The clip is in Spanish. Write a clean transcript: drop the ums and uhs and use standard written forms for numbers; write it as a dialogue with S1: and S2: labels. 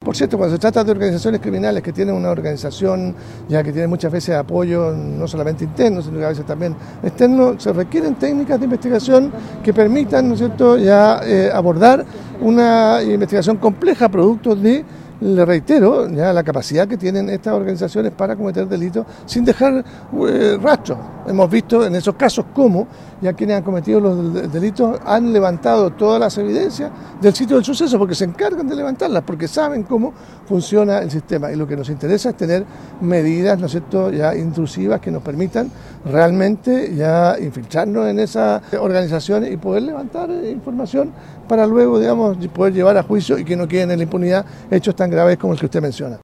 S1: Por cierto, cuando se trata de organizaciones criminales que tienen una organización ya que tiene muchas veces apoyo no solamente interno, sino que a veces también externo, se requieren técnicas de investigación que permitan, ¿no es cierto?, ya abordar una investigación compleja producto de, le reitero, ya la capacidad que tienen estas organizaciones para cometer delitos sin dejar rastro. Hemos visto en esos casos cómo ya quienes han cometido los delitos han levantado todas las evidencias del sitio del suceso porque se encargan de levantarlas, porque saben cómo funciona el sistema. Y lo que nos interesa es tener medidas, ¿no es cierto?, ya intrusivas que nos permitan realmente ya infiltrarnos en esas organizaciones y poder levantar información para luego, digamos, poder llevar a juicio y que no queden en la impunidad hechos tan graves como el que usted menciona.